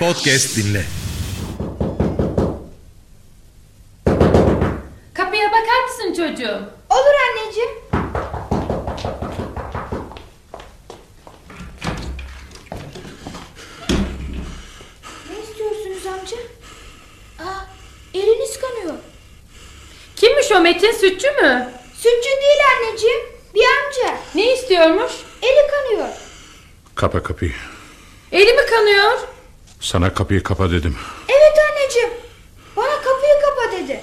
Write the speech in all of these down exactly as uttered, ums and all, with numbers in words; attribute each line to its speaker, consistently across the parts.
Speaker 1: Podcast dinle.
Speaker 2: Kapıya bakar mısın çocuğum?
Speaker 3: Olur anneciğim. Ne istiyorsunuz amca? Aa, eliniz kanıyor.
Speaker 2: Kimmiş o Metin, sütçü mü?
Speaker 3: Sütçü değil anneciğim, bir amca.
Speaker 2: Ne istiyormuş?
Speaker 3: Eli kanıyor.
Speaker 4: Kapa kapıyı.
Speaker 2: Eli mi kanıyor?
Speaker 4: Sana kapıyı kapa dedim.
Speaker 3: Evet anneciğim, bana kapıyı kapa dedi.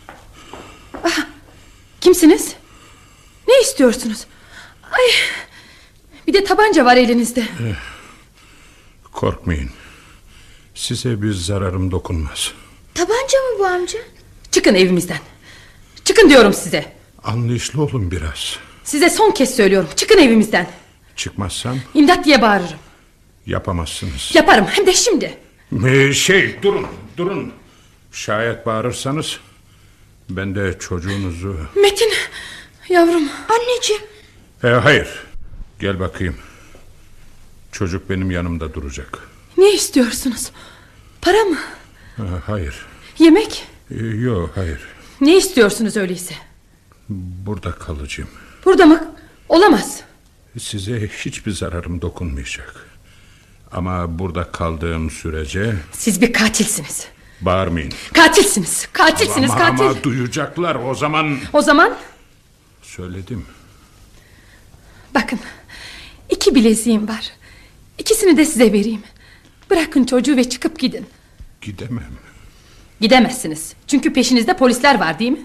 Speaker 2: Ah, kimsiniz? Ne istiyorsunuz? Ay, bir de tabanca var elinizde.
Speaker 4: Eh, korkmayın. Size bir zararım dokunmaz.
Speaker 3: Tabanca mı bu amca?
Speaker 2: Çıkın evimizden. Çıkın diyorum size.
Speaker 4: Anlayışlı olun biraz.
Speaker 2: Size son kez söylüyorum, çıkın evimizden.
Speaker 4: Çıkmazsam
Speaker 2: İmdat diye bağırırım.
Speaker 4: yapamazsınız.
Speaker 2: Yaparım, hem de şimdi.
Speaker 4: Ee, şey durun durun. Şayet bağırırsanız ben de çocuğunuzu...
Speaker 2: Metin, yavrum.
Speaker 3: Anneciğim.
Speaker 4: Ee, hayır. Gel bakayım. Çocuk benim yanımda duracak.
Speaker 2: Ne istiyorsunuz? Para mı?
Speaker 4: Ee, hayır.
Speaker 2: Yemek?
Speaker 4: Ee, yok hayır.
Speaker 2: Ne istiyorsunuz öyleyse?
Speaker 4: Burada kalacağım.
Speaker 2: Burada mı? Olamaz.
Speaker 4: Size hiçbir zararım dokunmayacak. Ama burada kaldığım sürece...
Speaker 2: Siz bir katilsiniz.
Speaker 4: Bağırmayın.
Speaker 2: Katilsiniz. Katilsiniz,
Speaker 4: ama,
Speaker 2: katil.
Speaker 4: Ama duyacaklar o zaman...
Speaker 2: O zaman?
Speaker 4: Söyledim.
Speaker 2: Bakın, iki bileziğim var. İkisini de size vereyim. Bırakın çocuğu ve çıkıp gidin.
Speaker 4: Gidemem.
Speaker 2: Gidemezsiniz. Çünkü peşinizde polisler var, değil mi?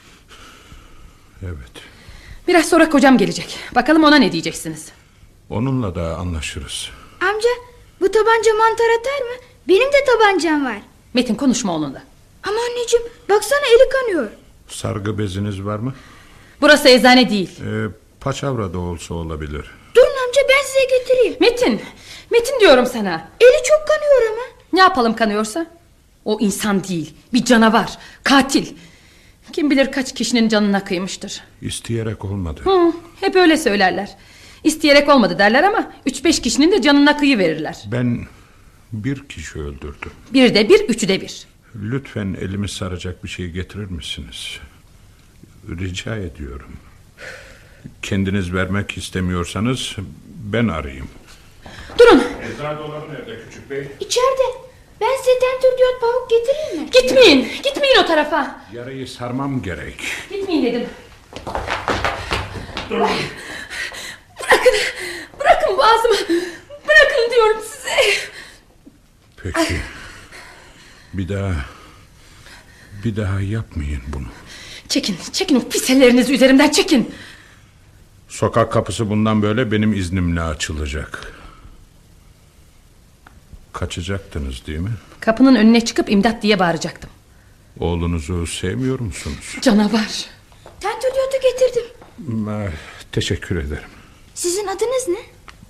Speaker 4: Evet.
Speaker 2: Biraz sonra kocam gelecek. Bakalım ona ne diyeceksiniz?
Speaker 4: Onunla da anlaşırız.
Speaker 3: Amca, bu tabanca mantar atar mı? Benim de tabancam var.
Speaker 2: Metin, konuşma onunla.
Speaker 3: Ama anneciğim, baksana eli kanıyor.
Speaker 4: Sargı beziniz var mı?
Speaker 2: Burası eczane değil.
Speaker 4: Ee, paçavra da olsa olabilir.
Speaker 3: Durun amca, ben size getireyim.
Speaker 2: Metin, Metin diyorum sana.
Speaker 3: Eli çok kanıyor ama.
Speaker 2: Ne yapalım kanıyorsa? O insan değil, bir canavar, katil. Kim bilir kaç kişinin canına kıymıştır.
Speaker 4: İsteyerek olmadı.
Speaker 2: Hı, hep öyle söylerler. İsteyerek olmadı derler ama üç beş kişinin de canına kıyıverirler.
Speaker 4: Ben bir kişi öldürdüm.
Speaker 2: Bir de bir, üçü de bir.
Speaker 4: Lütfen elimi saracak bir şey getirir misiniz? Rica ediyorum. Kendiniz vermek istemiyorsanız ben arayayım.
Speaker 2: Durun.
Speaker 4: Eczane dolabı nerede küçük bey?
Speaker 3: İçeride. Ben size tentürdiyot pamuk getireyim mi?
Speaker 2: Gitmeyin, gitmeyin o tarafa.
Speaker 4: Yarayı sarmam gerek.
Speaker 2: Gitmeyin dedim.
Speaker 4: Durun.
Speaker 2: Bırakın, bırakın boğazımı. Bırakın diyorum size.
Speaker 4: Peki. Bir daha... Bir daha yapmayın bunu.
Speaker 2: Çekin, çekin o pis ellerinizi üzerimden, çekin.
Speaker 4: Sokak kapısı bundan böyle benim iznimle açılacak. Kaçacaktınız değil mi?
Speaker 2: Kapının önüne çıkıp imdat diye bağıracaktım.
Speaker 4: Oğlunuzu sevmiyor musunuz?
Speaker 2: Canavar.
Speaker 3: Tentürdiyotu getirdim.
Speaker 4: Ah, teşekkür ederim.
Speaker 3: Sizin adınız ne?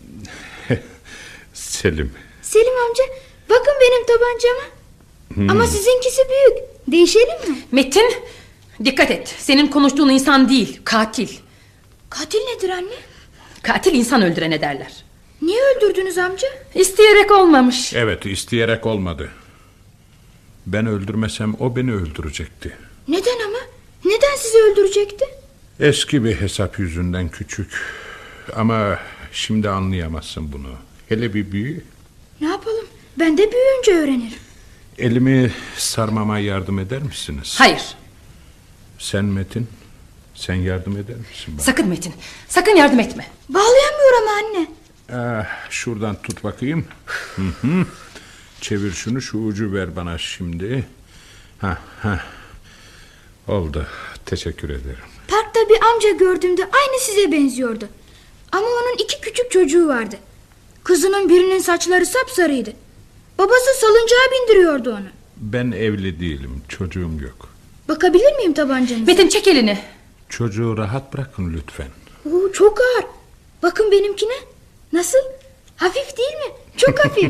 Speaker 4: Selim.
Speaker 3: Selim amca, bakın benim tabancama. Hmm. Ama sizinkisi büyük. Değişelim mi?
Speaker 2: Metin, dikkat et. Senin konuştuğun insan değil, katil.
Speaker 3: Katil nedir anne?
Speaker 2: Katil insan öldürene derler.
Speaker 3: Niye öldürdünüz amca?
Speaker 2: İsteyerek olmamış.
Speaker 4: Evet, isteyerek olmadı. Ben öldürmesem o beni öldürecekti.
Speaker 3: Neden ama? Neden sizi öldürecekti?
Speaker 4: Eski bir hesap yüzünden küçük. Ama şimdi anlayamazsın bunu. Hele bir büyü.
Speaker 3: Ne yapalım? Ben de büyüyünce öğrenirim.
Speaker 4: Elimi sarmama yardım eder misiniz?
Speaker 2: Hayır.
Speaker 4: Sen Metin, sen yardım eder misin bana?
Speaker 2: Sakın Metin, sakın yardım etme.
Speaker 3: Bağlayamıyor ama anne.
Speaker 4: Ah, şuradan tut bakayım. Hı hı. Çevir şunu, şu ucu ver bana şimdi. Ha ha. Oldu. Teşekkür ederim.
Speaker 3: Parkta bir amca gördüğümde aynı size benziyordu. Ama onun iki küçük çocuğu vardı. Kızının birinin saçları sapsarıydı. Babası salıncağa bindiriyordu onu.
Speaker 4: Ben evli değilim, çocuğum yok.
Speaker 3: Bakabilir miyim tabancanıza?
Speaker 2: Metin, çek elini.
Speaker 4: Çocuğu rahat bırakın lütfen.
Speaker 3: Oo, çok ağır. Bakın benimkine. Nasıl? Hafif değil mi? Çok hafif.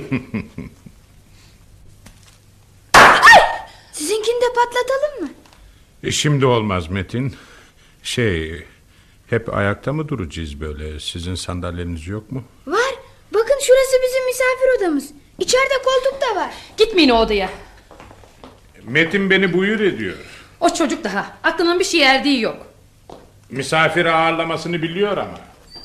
Speaker 3: Ay! Sizinkini de patlatalım mı?
Speaker 4: E şimdi olmaz Metin. Şey, hep ayakta mı duracağız böyle? Sizin sandalyeniz yok mu?
Speaker 3: Var. Bakın şurası bizim misafir odamız. İçeride koltuk da var.
Speaker 2: Git Gitmeyin o odaya.
Speaker 4: Metin beni buyur ediyor.
Speaker 2: O çocuk daha. Aklının bir şey erdiği yok.
Speaker 4: Misafiri ağırlamasını biliyor ama.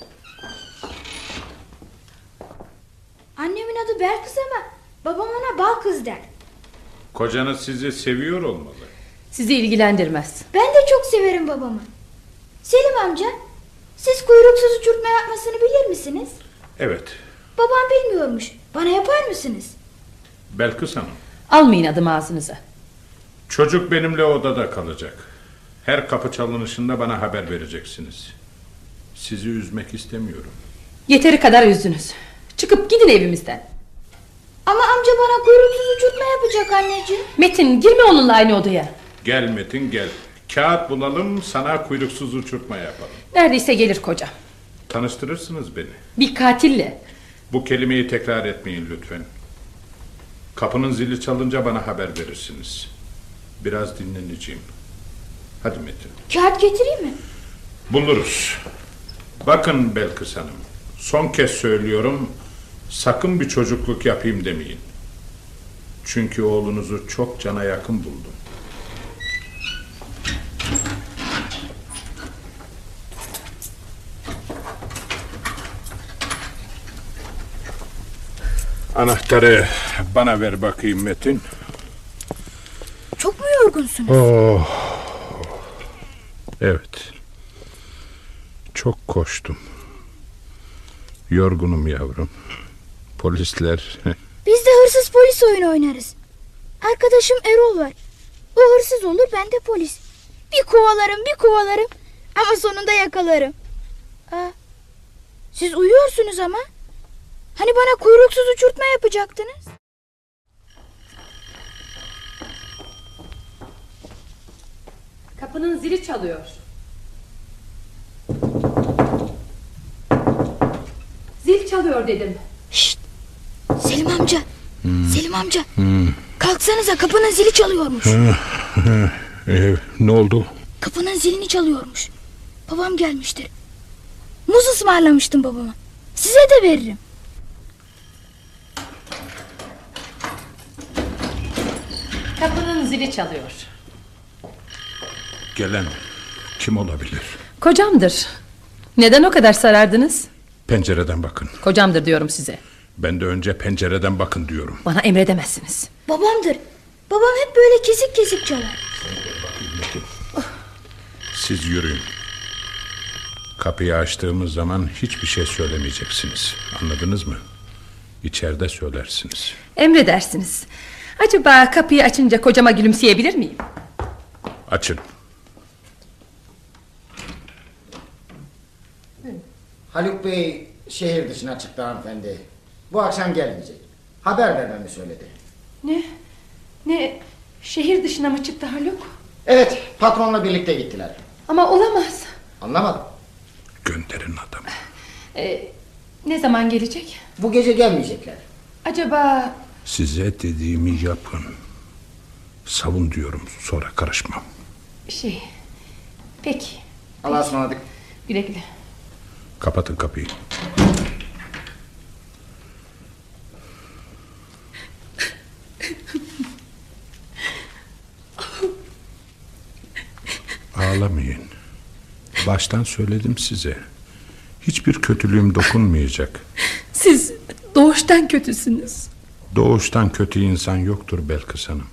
Speaker 3: Annemin adı Belkıs ama babam ona Balkız der.
Speaker 4: Kocanız sizi seviyor olmalı.
Speaker 2: Sizi ilgilendirmez.
Speaker 3: Ben de çok severim babamı. Selim amca, siz kuyruksuz uçurtma yapmasını bilir misiniz?
Speaker 4: Evet.
Speaker 3: Babam bilmiyormuş. Bana yapar mısınız?
Speaker 4: Belkıs Hanım.
Speaker 2: Almayın adımı ağzınıza.
Speaker 4: Çocuk benimle odada kalacak. Her kapı çalınışında bana haber vereceksiniz. Sizi üzmek istemiyorum.
Speaker 2: Yeteri kadar üzdünüz. Çıkıp gidin evimizden.
Speaker 3: Ama amca bana kuyruksuz uçurtma yapacak anneciğim.
Speaker 2: Metin, girme onunla aynı odaya.
Speaker 4: Gel Metin gel. Kağıt bulalım, sana kuyruksuz uçurtma yapalım.
Speaker 2: Neredeyse gelir kocam.
Speaker 4: Tanıştırırsınız beni.
Speaker 2: Bir katille.
Speaker 4: Bu kelimeyi tekrar etmeyin lütfen. Kapının zili çalınca bana haber verirsiniz. Biraz dinleneceğim. Hadi Metin.
Speaker 3: Kağıt getireyim mi?
Speaker 4: Buluruz. Bakın Belkıs Hanım, son kez söylüyorum, sakın bir çocukluk yapayım demeyin. Çünkü oğlunuzu çok cana yakın buldum. Anahtarı bana ver bakayım Metin.
Speaker 3: Çok mu yorgunsunuz?
Speaker 4: Oh. Evet. Çok koştum. Yorgunum yavrum. Polisler.
Speaker 3: Biz de hırsız polis oyunu oynarız. Arkadaşım Erol var. O hırsız olur, ben de polis. Bir kovalarım bir kovalarım ama sonunda yakalarım. Aa, siz uyuyorsunuz ama. Hani bana kuyruksuz uçurtma yapacaktınız?
Speaker 2: Kapının zili çalıyor. Zil çalıyor dedim.
Speaker 3: Şşt! Selim amca.
Speaker 4: Hmm.
Speaker 3: Selim amca.
Speaker 4: Hmm.
Speaker 3: Kalksanıza, kapının zili çalıyormuş.
Speaker 4: Ee, ne oldu?
Speaker 3: Kapının zilini çalıyormuş. Babam gelmiştir. Muz ısmarlamıştım babama. Size de veririm.
Speaker 2: Kapının zili çalıyor.
Speaker 4: Gelen kim olabilir?
Speaker 2: Kocamdır. Neden o kadar sarardınız?
Speaker 4: Pencereden bakın.
Speaker 2: Kocamdır diyorum size.
Speaker 4: Ben de önce pencereden bakın diyorum.
Speaker 2: Bana emredemezsiniz.
Speaker 3: Babamdır. Babam hep böyle kesik kesik çalar.
Speaker 4: Siz yürüyün. Kapıyı açtığımız zaman hiçbir şey söylemeyeceksiniz. Anladınız mı? İçeride söylersiniz.
Speaker 2: Emredersiniz. Acaba kapıyı açınca kocama gülümseyebilir miyim?
Speaker 4: Açın.
Speaker 1: Haluk Bey şehir dışına çıktı hanımefendi. Bu akşam gelmeyecek. Haber vermemi söyledi.
Speaker 2: Ne? Ne? Şehir dışına mı çıktı Haluk?
Speaker 1: Evet, patronla birlikte gittiler.
Speaker 2: Ama olamaz.
Speaker 1: Anlamadım.
Speaker 4: Gönderin adamı.
Speaker 2: Ee, ne zaman gelecek?
Speaker 1: Bu gece gelmeyecekler.
Speaker 2: Acaba...
Speaker 4: Size dediğimi yapın. Savun diyorum, sonra karışmam.
Speaker 2: Şey... Peki.
Speaker 1: Allah'a ısmarladık.
Speaker 2: Güle güle.
Speaker 4: Kapatın kapıyı. Ağlamayın. Baştan söyledim size. Hiçbir kötülüğüm dokunmayacak.
Speaker 2: Siz doğuştan kötüsünüz.
Speaker 4: Doğuştan kötü insan yoktur Belkıs Hanım.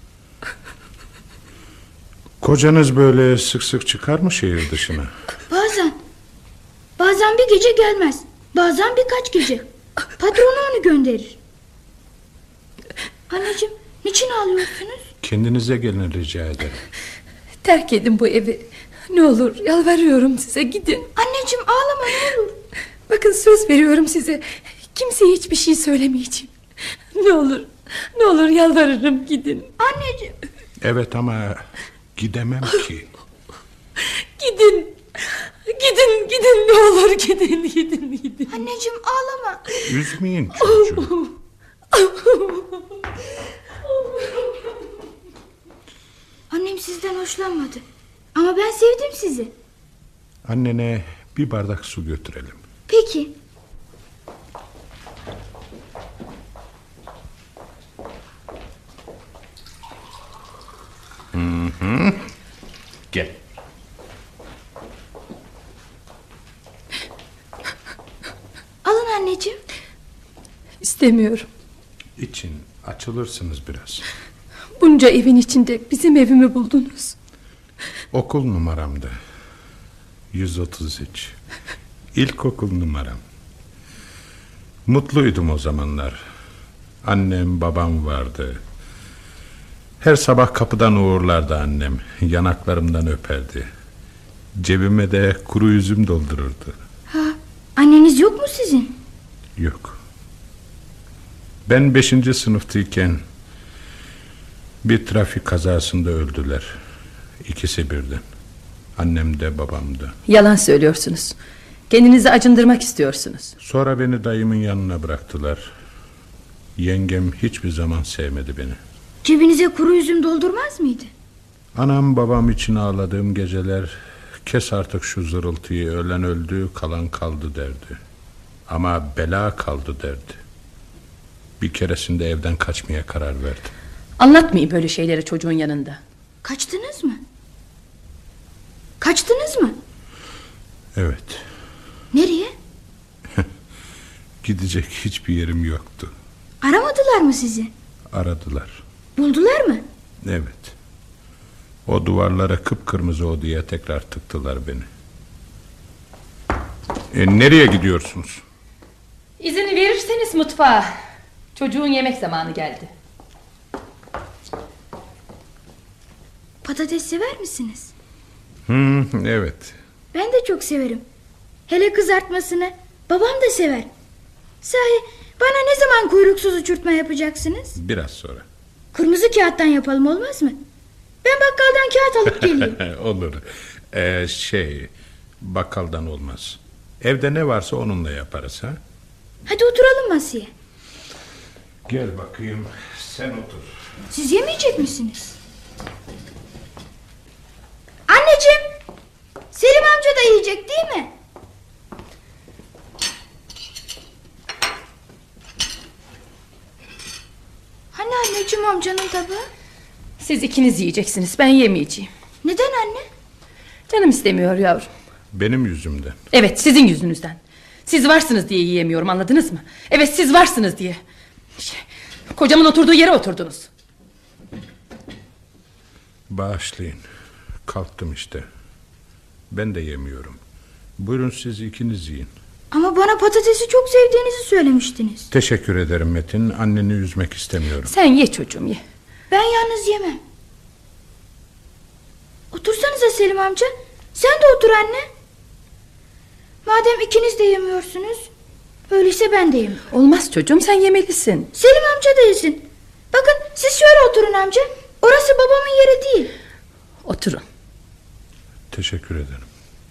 Speaker 4: Kocanız böyle sık sık çıkar mı şehir dışına?
Speaker 3: Bazen. Bazen bir gece gelmez. Bazen birkaç gece. Patronu onu gönderir. Anneciğim, niçin ağlıyorsunuz?
Speaker 4: Kendinize gelin rica ederim.
Speaker 2: Terk edin bu evi. Ne olur yalvarıyorum size, gidin.
Speaker 3: Anneciğim, ağlama ne olur.
Speaker 2: Bakın söz veriyorum size. Kimseye hiçbir şey söylemeyeceğim. Ne olur, ne olur yalvarırım, gidin.
Speaker 3: Anneciğim.
Speaker 4: Evet ama gidemem ki.
Speaker 2: Gidin. Gidin, gidin, ne olur gidin, gidin, gidin.
Speaker 3: Anneciğim, ağlama.
Speaker 4: Üzmeyin çocuğu.
Speaker 3: Annem sizden hoşlanmadı. Ama ben sevdim sizi.
Speaker 4: Annene bir bardak su götürelim.
Speaker 3: Peki.
Speaker 4: Hı. Gel.
Speaker 3: Alın anneciğim.
Speaker 2: İstemiyorum.
Speaker 4: İçin, açılırsınız biraz.
Speaker 2: Bunca evin içinde bizim evimi buldunuz.
Speaker 4: Okul numaramdı. yüz otuz üç. İlkokul numaram. Mutluydum o zamanlar. Annem babam vardı. Her sabah kapıdan uğurlardı annem. Yanaklarımdan öperdi. Cebime de kuru üzüm doldururdu.
Speaker 3: Ha, anneniz yok mu sizin?
Speaker 4: Yok. Ben beşinci sınıftayken bir trafik kazasında öldüler. İkisi birden. Annem de babam da.
Speaker 2: Yalan söylüyorsunuz. Kendinizi acındırmak istiyorsunuz.
Speaker 4: Sonra beni dayımın yanına bıraktılar. Yengem hiçbir zaman sevmedi beni.
Speaker 3: Cebinize kuru üzüm doldurmaz mıydı?
Speaker 4: Anam babam için ağladığım geceler, kes artık şu zırıltıyı, ölen öldü kalan kaldı derdi. Ama bela kaldı derdi. Bir keresinde evden kaçmaya karar verdim.
Speaker 2: Anlatmayın böyle şeyleri çocuğun yanında.
Speaker 3: Kaçtınız mı? Kaçtınız mı?
Speaker 4: Evet.
Speaker 3: Nereye?
Speaker 4: Gidecek hiçbir yerim yoktu.
Speaker 3: Aramadılar mı sizi?
Speaker 4: Aradılar.
Speaker 3: Buldular mı?
Speaker 4: Evet. O duvarlara kıpkırmızı odaya tekrar tıktılar beni. E, nereye gidiyorsunuz?
Speaker 2: İzin verirseniz mutfağa. Çocuğun yemek zamanı geldi.
Speaker 3: Patates sever misiniz?
Speaker 4: Hı, evet.
Speaker 3: Ben de çok severim. Hele kızartmasını. Babam da sever. Sahi bana ne zaman kuyruksuz uçurtma yapacaksınız?
Speaker 4: Biraz sonra.
Speaker 3: Kırmızı kağıttan yapalım, olmaz mı? Ben bakkaldan kağıt alıp geleyim.
Speaker 4: Olur. Ee, şey, bakkaldan olmaz. Evde ne varsa onunla yaparız ha.
Speaker 3: Hadi oturalım masaya.
Speaker 4: Gel bakayım, sen otur.
Speaker 3: Siz yemeyecek misiniz? Anneciğim, Selim amca da yiyecek değil mi? Hani anneciğim amcanın tabağı?
Speaker 2: Siz ikiniz yiyeceksiniz, ben yemeyeceğim.
Speaker 3: Neden anne?
Speaker 2: Canım istemiyor yavrum.
Speaker 4: Benim yüzümden.
Speaker 2: Evet, sizin yüzünüzden. Siz varsınız diye yiyemiyorum, anladınız mı? Evet, siz varsınız diye. Şey, kocamın oturduğu yere oturdunuz.
Speaker 4: Bağışlayın. Kalktım işte. Ben de yemiyorum. Buyurun siz ikiniz yiyin.
Speaker 3: Ama bana patatesi çok sevdiğinizi söylemiştiniz.
Speaker 4: Teşekkür ederim Metin. Anneni üzmek istemiyorum.
Speaker 2: Sen ye çocuğum, ye.
Speaker 3: Ben yalnız yemem. Otursanıza Selim amca. Sen de otur anne. Madem ikiniz de yemiyorsunuz, öyleyse ben de yemiyorum.
Speaker 2: Olmaz çocuğum, sen yemelisin.
Speaker 3: Selim amca da yesin. Bakın siz şöyle oturun amca. Orası babamın yeri değil.
Speaker 2: Oturun.
Speaker 4: Teşekkür ederim.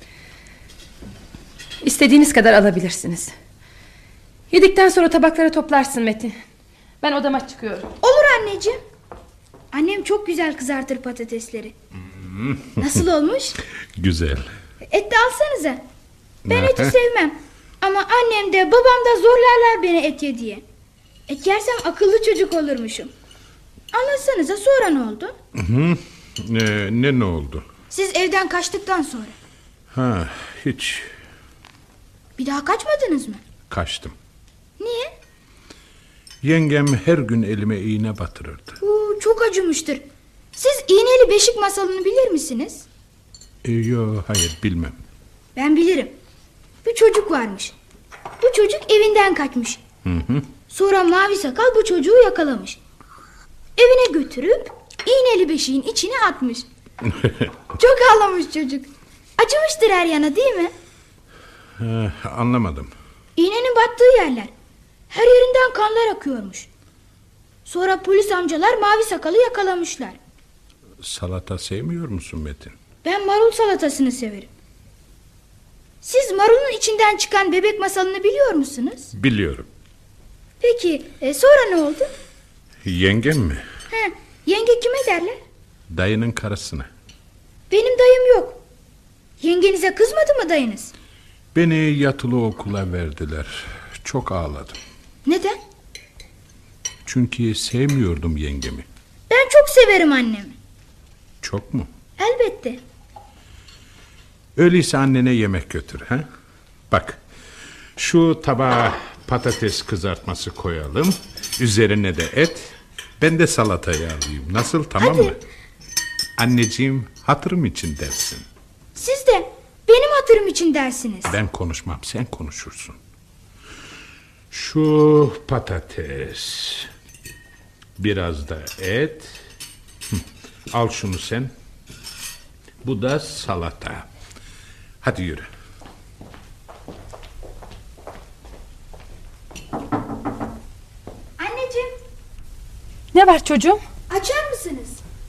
Speaker 2: İstediğiniz kadar alabilirsiniz. Yedikten sonra tabakları toplarsın Metin. Ben odama çıkıyorum.
Speaker 3: Olur anneciğim. Annem çok güzel kızartır patatesleri. Nasıl olmuş?
Speaker 4: Güzel.
Speaker 3: Et de alsanıza. Ben eti sevmem. Ama annem de babam da zorlarlar beni et ye diye. Et yersem akıllı çocuk olurmuşum. Anlatsanıza, sonra ne oldu?
Speaker 4: Hı, ne, ne ne oldu?
Speaker 3: Siz evden kaçtıktan sonra.
Speaker 4: Ha, hiç.
Speaker 3: Bir daha kaçmadınız mı?
Speaker 4: Kaçtım.
Speaker 3: Niye?
Speaker 4: Yengem her gün elime iğne batırırdı.
Speaker 3: Oo, çok acımıştır. Siz iğneli beşik masalını bilir misiniz?
Speaker 4: E, yo, hayır bilmem.
Speaker 3: Ben bilirim. Bir çocuk varmış. Bu çocuk evinden kaçmış.
Speaker 4: Hı hı.
Speaker 3: Sonra Mavi Sakal bu çocuğu yakalamış. Evine götürüp iğneli beşiğin içine atmış. Çok ağlamış çocuk. Acımıştır her yana, değil mi?
Speaker 4: Ha, anlamadım.
Speaker 3: İğnenin battığı yerler. Her yerinden kanlar akıyormuş. Sonra polis amcalar Mavi Sakal'ı yakalamışlar.
Speaker 4: Salata sevmiyor musun Metin?
Speaker 3: Ben marul salatasını severim. Siz marulun içinden çıkan bebek masalını biliyor musunuz?
Speaker 4: Biliyorum.
Speaker 3: Peki e, sonra ne oldu?
Speaker 4: Yengem mi?
Speaker 3: He, yenge kime derler?
Speaker 4: Dayının karısına.
Speaker 3: Benim dayım yok. Yengenize kızmadı mı dayınız?
Speaker 4: Beni yatılı okula verdiler. Çok ağladım.
Speaker 3: Neden?
Speaker 4: Çünkü sevmiyordum yengemi.
Speaker 3: Ben çok severim annemi.
Speaker 4: Çok mu?
Speaker 3: Elbette.
Speaker 4: Öyleyse annene yemek götür. Ha? Bak, şu tabağa patates kızartması koyalım. Üzerine de et. Ben de salatayı alayım. Nasıl, tamam
Speaker 3: Hadi.
Speaker 4: mı? Anneciğim, hatırım için dersin.
Speaker 3: Siz de benim hatırım için dersiniz.
Speaker 4: Ben konuşmam, sen konuşursun. Şu patates, biraz da et. Hı, al şunu sen. Bu da salata. Hadi yürü.
Speaker 3: Anneciğim,
Speaker 2: Ne var çocuğum?
Speaker 3: açar mısınız?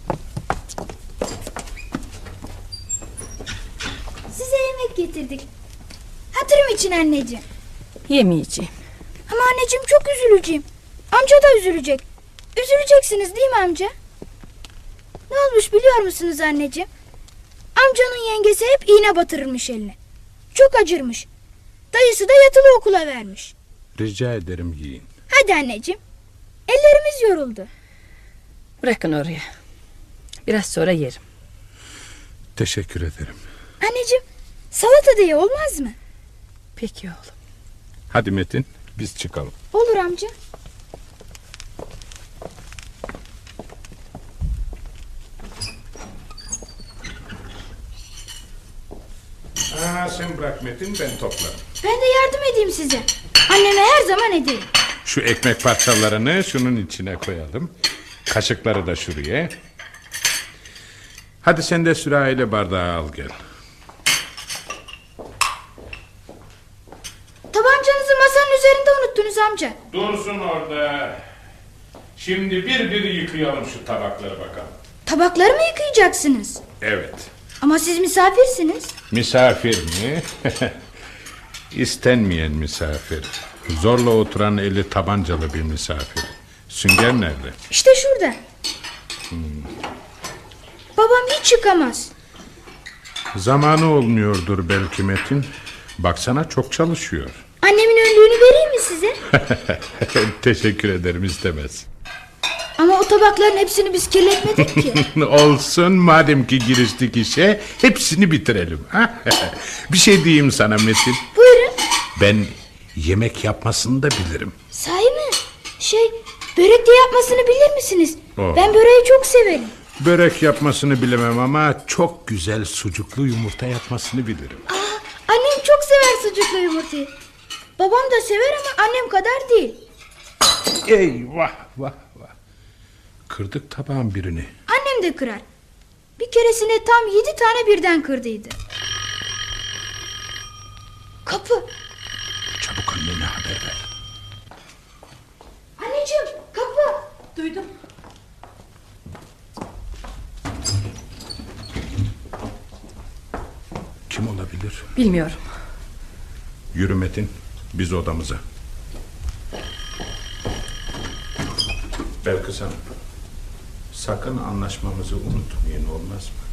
Speaker 3: Size yemek getirdik. Hatırım için anneciğim.
Speaker 2: Yemeyeceğim.
Speaker 3: Ama anneciğim çok üzüleceğim. Amca da üzülecek. Üzüleceksiniz değil mi amca? Ne olmuş biliyor musunuz anneciğim? Amcanın yengesi hep iğne batırırmış eline. Çok acırmış. Dayısı da yatılı okula vermiş.
Speaker 4: Rica ederim yiyin.
Speaker 3: Hadi anneciğim. Ellerimiz yoruldu.
Speaker 2: Bırakın oraya. Biraz sonra yerim.
Speaker 4: Teşekkür ederim.
Speaker 3: Anneciğim, salata diye olmaz mı?
Speaker 2: Peki oğlum.
Speaker 4: Hadi Metin, biz çıkalım.
Speaker 3: Olur amca.
Speaker 4: Aa, sen bırak Metin, ben toplarım.
Speaker 3: Ben de yardım edeyim size. Anneme her zaman ederim.
Speaker 4: Şu ekmek parçalarını şunun içine koyalım. Kaşıkları da şuraya. Hadi sen de sürahiyle bardağı al gel.
Speaker 3: Tabancanızı masanın üzerinde unuttunuz amca.
Speaker 4: Dursun orada. Şimdi bir bir yıkayalım şu tabakları bakalım.
Speaker 3: Tabakları mı yıkayacaksınız?
Speaker 4: Evet.
Speaker 3: Ama siz misafirsiniz.
Speaker 4: Misafir mi? İstenmeyen misafir. Zorla oturan eli tabancalı bir misafir. Sünger nerede?
Speaker 3: İşte şurada. Babam hiç yıkamaz.
Speaker 4: Zamanı olmuyordur belki Metin. Baksana çok çalışıyor.
Speaker 3: Annemin önlüğünü vereyim mi size?
Speaker 4: Teşekkür ederim, istemez.
Speaker 3: Ama o tabakların hepsini biz kirletmedik ki.
Speaker 4: Olsun, madem ki giriştik işe hepsini bitirelim. Bir şey diyeyim sana Metin.
Speaker 3: Buyurun.
Speaker 4: Ben yemek yapmasını da bilirim.
Speaker 3: Sahi mi? Şey, börek de yapmasını bilir misiniz?
Speaker 4: Oh.
Speaker 3: Ben böreği çok severim.
Speaker 4: Börek yapmasını bilemem ama çok güzel sucuklu yumurta yapmasını bilirim.
Speaker 3: Aa, annem çok sever sucuklu yumurtayı. Babam da sever ama annem kadar değil.
Speaker 4: Eyvah vah vah. Kırdık tabağın birini.
Speaker 3: Annem de kırar. Bir keresine tam yedi tane birden kırdıydı. Kapı.
Speaker 4: Çabuk annene haber ver.
Speaker 3: Anneciğim, kapı.
Speaker 2: Duydum.
Speaker 4: Kim olabilir?
Speaker 2: Bilmiyorum.
Speaker 4: Yürü Metin, biz odamıza. Belkıs Hanım, sakın anlaşmamızı unutmayın, olmaz mı?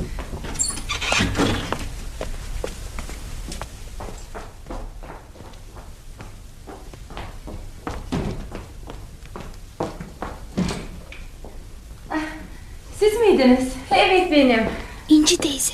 Speaker 2: Siz miydiniz?
Speaker 5: Evet benim.
Speaker 3: İnci teyze.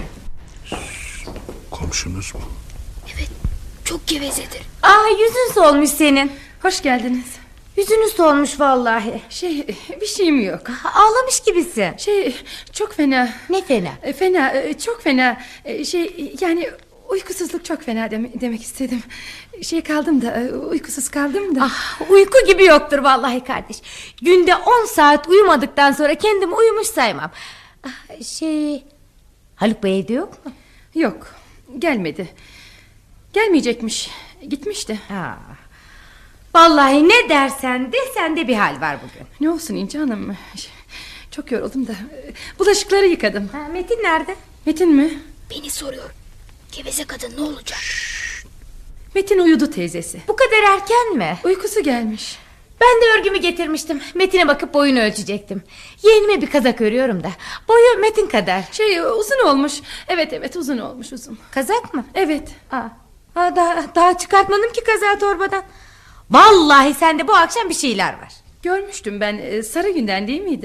Speaker 4: Komşunuz mu?
Speaker 3: Evet, çok gevezedir.
Speaker 5: Aa, yüzün solmuş senin.
Speaker 2: Hoş geldiniz.
Speaker 5: Yüzünüz solmuş vallahi.
Speaker 2: Şey, bir şeyim yok.
Speaker 5: Ağlamış gibisin.
Speaker 2: Şey, çok fena.
Speaker 5: Ne fena.
Speaker 2: E, Fena, e, çok fena. E, Şey, yani uykusuzluk çok fena dem- demek istedim. Şey kaldım da, e, uykusuz kaldım da.
Speaker 5: Ah, uyku gibi yoktur vallahi kardeş. Günde on saat uyumadıktan sonra kendimi uyumuş saymam. Ah, şey, Haluk Bey evde yok mu?
Speaker 2: Yok, gelmedi. Gelmeyecekmiş, gitmişti.
Speaker 5: Ha. Vallahi ne dersen de sende bir hal var bugün.
Speaker 2: Ne olsun İnci Hanım, şey, çok yoruldum da. e, Bulaşıkları yıkadım.
Speaker 5: Ha, Metin nerede?
Speaker 2: Metin mi?
Speaker 3: Beni soruyor. Geveze kadın ne olacak?
Speaker 2: Metin uyudu teyzesi.
Speaker 5: Bu kadar erken mi?
Speaker 2: Uykusu gelmiş.
Speaker 5: Ben de örgümü getirmiştim. Metin'e bakıp boyunu ölçecektim. Yeğenime bir kazak örüyorum da. Boyu Metin kadar.
Speaker 2: Şey, uzun olmuş. Evet evet, uzun olmuş, uzun.
Speaker 5: Kazak mı?
Speaker 2: Evet.
Speaker 5: Aa, aa, daha, daha çıkartmadım ki kazağı torbadan. Vallahi sende bu akşam bir şeyler var.
Speaker 2: Görmüştüm ben, e, Sarı Günden değil miydi?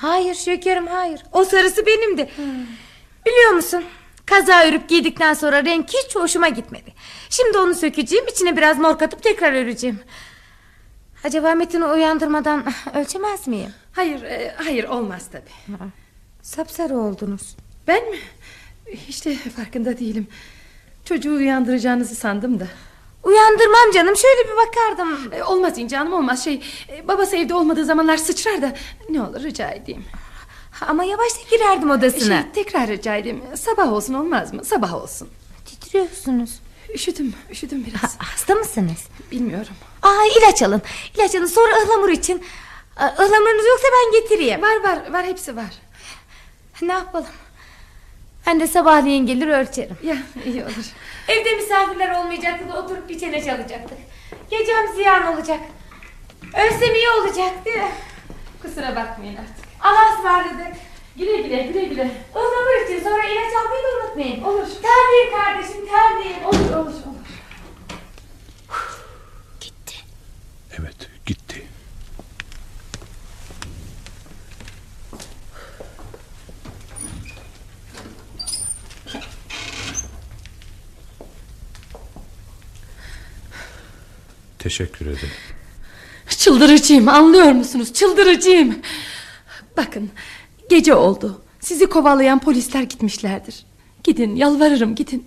Speaker 5: Hayır şekerim, hayır. O sarısı benimdi. Hmm. Biliyor musun? Kaza örüp giydikten sonra renk hiç hoşuma gitmedi. Şimdi onu sökeceğim, içine biraz mor katıp tekrar öreceğim. Acaba Metin'i uyandırmadan ölçemez miyim?
Speaker 2: Hayır, e, hayır olmaz tabii.
Speaker 5: Ha, sapsarı oldunuz.
Speaker 2: Ben mi? İşte farkında değilim. Çocuğu uyandıracağınızı sandım da.
Speaker 5: Uyandırmam canım, şöyle bir bakardım.
Speaker 2: E, olmaz İnci Hanım, olmaz. Şey, e, babası evde olmadığı zamanlar sıçrar da. Ne olur rica edeyim.
Speaker 5: Ama yavaşça girerdim odasına.
Speaker 2: Şey, tekrar rica edeyim. Sabah olsun, olmaz mı? Sabah olsun.
Speaker 5: Titriyorsunuz.
Speaker 2: Üşüdüm, üşüdüm biraz.
Speaker 5: Ha, hasta mısınız?
Speaker 2: Bilmiyorum.
Speaker 5: Aa, ilaç alın. İlaç alın, sonra ıhlamur için. Aa, ıhlamurunuz yoksa ben getireyim.
Speaker 2: Var var, var hepsi var.
Speaker 5: Ne yapalım? Ben de sabahleyin gelir ölçerim.
Speaker 2: Ya iyi olur.
Speaker 5: Evde misafirler olmayacaktı da oturup bir çene çalacaktık. Gecem ziyan olacak. Ölsem iyi olacak değil mi?
Speaker 2: Kusura bakmayın artık.
Speaker 5: Allah'a ısmarladık.
Speaker 2: Güle güle, güle güle.
Speaker 5: Ihlamur için sonra ilaç almayı da unutmayın.
Speaker 2: Olur.
Speaker 5: Terbiye kardeşim, terbiye.
Speaker 2: Olur, olur, olur.
Speaker 3: Gitti.
Speaker 4: Evet, gitti. Teşekkür ederim.
Speaker 2: Çıldırıcıyım, anlıyor musunuz? Çıldırıcıyım. Bakın, gece oldu. Sizi kovalayan polisler gitmişlerdir. Gidin, yalvarırım, gidin.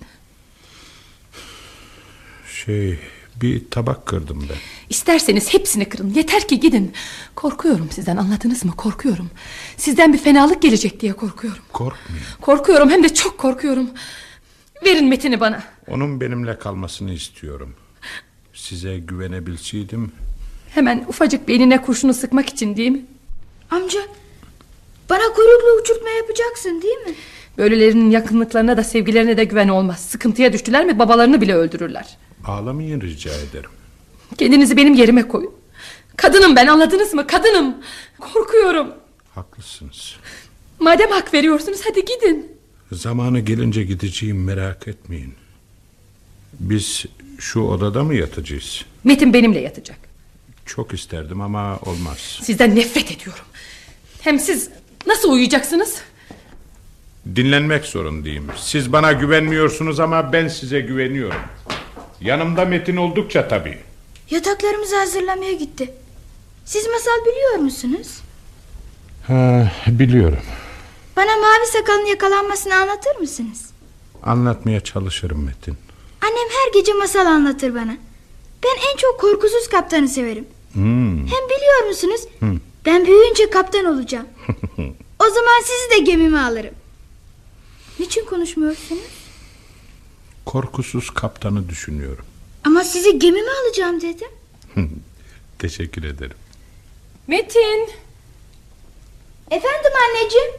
Speaker 4: Şey, bir tabak kırdım ben.
Speaker 2: İsterseniz hepsini kırın, yeter ki gidin. Korkuyorum sizden, anladınız mı? Korkuyorum. Sizden bir fenalık gelecek diye korkuyorum.
Speaker 4: Korkmayın.
Speaker 2: Korkuyorum, hem de çok korkuyorum. Verin Metin'i bana.
Speaker 4: Onun benimle kalmasını istiyorum. Size güvenebilseydim.
Speaker 2: Hemen ufacık beynine kurşunu sıkmak için değil mi?
Speaker 3: Amca, bana kuyruklu uçurtma yapacaksın değil mi?
Speaker 2: Böylelerinin yakınlıklarına da sevgilerine de güven olmaz. Sıkıntıya düştüler mi babalarını bile öldürürler.
Speaker 4: Ağlamayın rica ederim.
Speaker 2: Kendinizi benim yerime koyun. Kadınım ben, anladınız mı? Kadınım. Korkuyorum.
Speaker 4: Haklısınız.
Speaker 2: Madem hak veriyorsunuz hadi gidin.
Speaker 4: Zamanı gelince gideceğim, merak etmeyin. Biz şu odada mı yatacağız?
Speaker 2: Metin benimle yatacak.
Speaker 4: Çok isterdim ama olmaz.
Speaker 2: Sizden nefret ediyorum. Hem siz nasıl uyuyacaksınız?
Speaker 4: Dinlenmek zorundayım. Siz bana güvenmiyorsunuz ama ben size güveniyorum. Yanımda Metin oldukça tabii.
Speaker 3: Yataklarımızı hazırlamaya gitti. Siz masal biliyor musunuz?
Speaker 4: Ha, biliyorum.
Speaker 3: Bana mavi sakalın yakalanmasını anlatır mısınız?
Speaker 4: Anlatmaya çalışırım Metin.
Speaker 3: Annem her gece masal anlatır bana. Ben en çok korkusuz kaptanı severim.
Speaker 4: Hmm.
Speaker 3: Hem biliyor musunuz?
Speaker 4: Hmm.
Speaker 3: Ben büyüyünce kaptan olacağım. O zaman sizi de gemime alırım. Niçin konuşmuyorsunuz?
Speaker 4: Korkusuz kaptanı düşünüyorum.
Speaker 3: Ama sizi gemime alacağım dedim.
Speaker 4: Teşekkür ederim.
Speaker 2: Metin.
Speaker 3: Efendim anneciğim.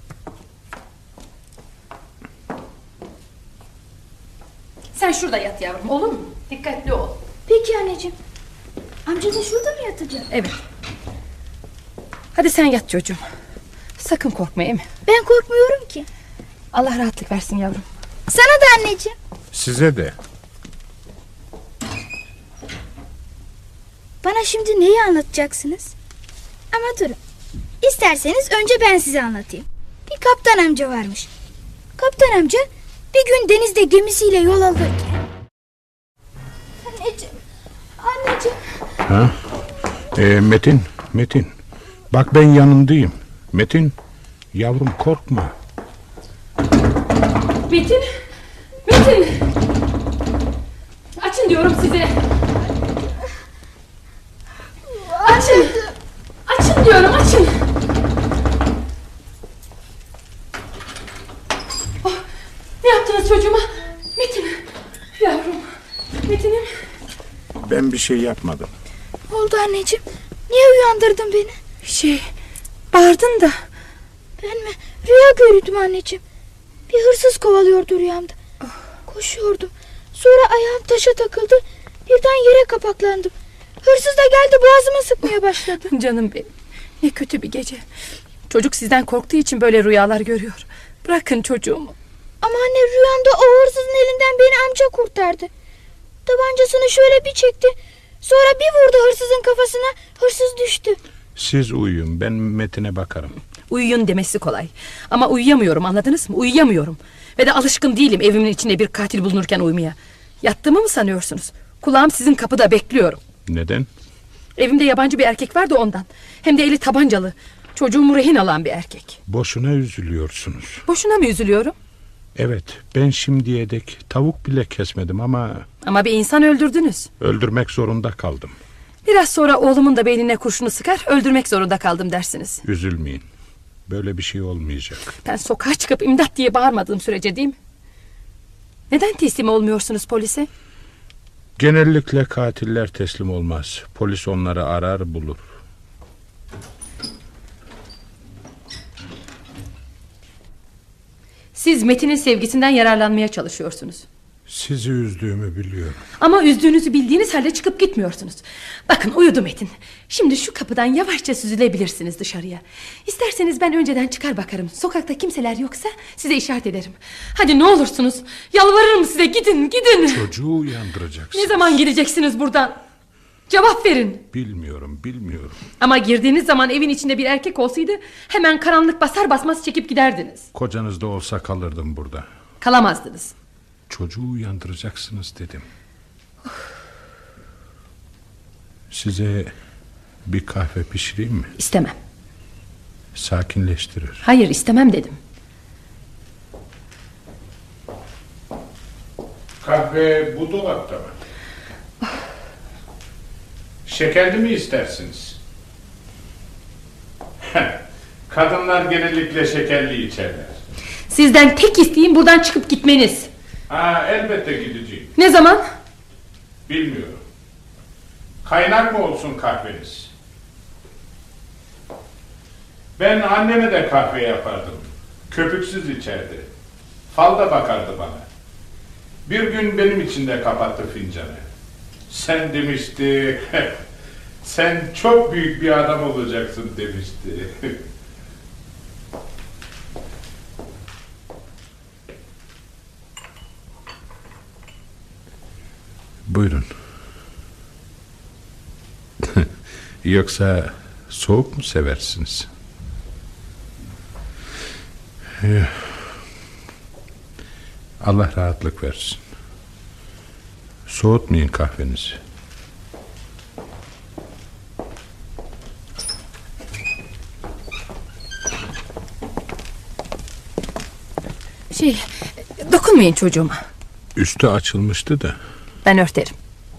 Speaker 2: Sen şurada yat yavrum, olur mu? Dikkatli ol.
Speaker 3: Peki anneciğim. Amca da şurada mı yatacak?
Speaker 2: Evet. Hadi sen yat çocuğum. Sakın korkma, değil mi?
Speaker 3: Ben korkmuyorum ki.
Speaker 2: Allah rahatlık versin yavrum.
Speaker 3: Sana da anneciğim.
Speaker 4: Size de.
Speaker 3: Bana şimdi neyi anlatacaksınız? Ama durun. İsterseniz önce ben size anlatayım. Bir kaptan amca varmış. Kaptan amca bir gün denizde gemisiyle yol alırken. Anneciğim. Anneciğim.
Speaker 4: Ha? Ee, Metin, Metin. Bak ben yanındayım. Metin, yavrum korkma.
Speaker 2: Metin. Metin. Açın diyorum size. Açın. Açın diyorum, açın. Oh, ne yaptınız çocuğuma? Metin. Yavrum. Metin'im.
Speaker 4: Ben bir şey yapmadım.
Speaker 3: Oldu anneciğim. Niye uyandırdın beni?
Speaker 2: Şey, bağırdın da.
Speaker 3: Ben mi? Rüya görüyordum anneciğim. Bir hırsız kovalıyordu rüyamda. Koşuyordum. Sonra ayağım taşa takıldı. Birden yere kapaklandım. Hırsız da geldi, boğazıma sıkmaya başladı.
Speaker 2: Canım benim. Ne kötü bir gece. Çocuk sizden korktuğu için böyle rüyalar görüyor. Bırakın çocuğumu.
Speaker 3: Ama anne, rüyamda o hırsızın elinden beni amca kurtardı. Tabancasını şöyle bir çekti. Sonra bir vurdu hırsızın kafasına. Hırsız düştü.
Speaker 4: Siz uyuyun, ben Metin'e bakarım.
Speaker 2: Uyuyun demesi kolay. Ama uyuyamıyorum, anladınız mı? Uyuyamıyorum. Ve de alışkın değilim evimin içinde bir katil bulunurken uyumaya. Yattığımı mı sanıyorsunuz? Kulağım sizin kapıda, bekliyorum.
Speaker 4: Neden?
Speaker 2: Evimde yabancı bir erkek var da ondan. Hem de eli tabancalı. Çocuğumu rehin alan bir erkek.
Speaker 4: Boşuna üzülüyorsunuz.
Speaker 2: Boşuna mı üzülüyorum?
Speaker 4: Evet, ben şimdiye dek tavuk bile kesmedim ama...
Speaker 2: Ama bir insan öldürdünüz.
Speaker 4: Öldürmek zorunda kaldım.
Speaker 2: Biraz sonra oğlumun da beynine kurşunu sıkar, öldürmek zorunda kaldım dersiniz.
Speaker 4: Üzülmeyin. Böyle bir şey olmayacak.
Speaker 2: Ben sokağa çıkıp imdat diye bağırmadığım sürece, değil mi? Neden teslim olmuyorsunuz polise?
Speaker 4: Genellikle katiller teslim olmaz. Polis onları arar bulur.
Speaker 2: Siz Metin'in sevgisinden yararlanmaya çalışıyorsunuz.
Speaker 4: Sizi üzdüğümü biliyorum.
Speaker 2: Ama üzdüğünüzü bildiğiniz halde çıkıp gitmiyorsunuz. Bakın, uyudu Metin. Şimdi şu kapıdan yavaşça süzülebilirsiniz dışarıya. İsterseniz ben önceden çıkar bakarım. Sokakta kimseler yoksa size işaret ederim. Hadi ne olursunuz. Yalvarırım size, gidin gidin.
Speaker 4: Çocuğu uyandıracaksınız.
Speaker 2: Ne zaman gideceksiniz buradan? Cevap verin.
Speaker 4: Bilmiyorum, bilmiyorum.
Speaker 2: Ama girdiğiniz zaman evin içinde bir erkek olsaydı hemen karanlık basar basmaz çekip giderdiniz.
Speaker 4: Kocanız da olsa kalırdım burada.
Speaker 2: Kalamazdınız.
Speaker 4: Çocuğu uyandıracaksınız dedim. Size bir kahve pişireyim mi?
Speaker 2: İstemem.
Speaker 4: Sakinleştirir.
Speaker 2: Hayır, istemem dedim.
Speaker 4: Kahve bu dolapta mı? Şekerli mi istersiniz? Kadınlar genellikle şekerli içerler.
Speaker 2: Sizden tek isteğim buradan çıkıp gitmeniz.
Speaker 4: Aa, elbette gideceğim.
Speaker 2: Ne zaman?
Speaker 4: Bilmiyorum. Kaynar mı olsun kahveniz? Ben anneme de kahve yapardım. Köpüksüz içerdi. Fal da bakardı bana. Bir gün benim için de kapattı fincanı. Sen demişti, sen çok büyük bir adam olacaksın demişti. Buyurun. Yoksa soğuk mu seversiniz? Allah rahatlık versin. Soğutmayın kahvenizi.
Speaker 2: Şey, dokunmayın çocuğuma.
Speaker 4: Üstü açılmıştı da.
Speaker 2: Ben örterim.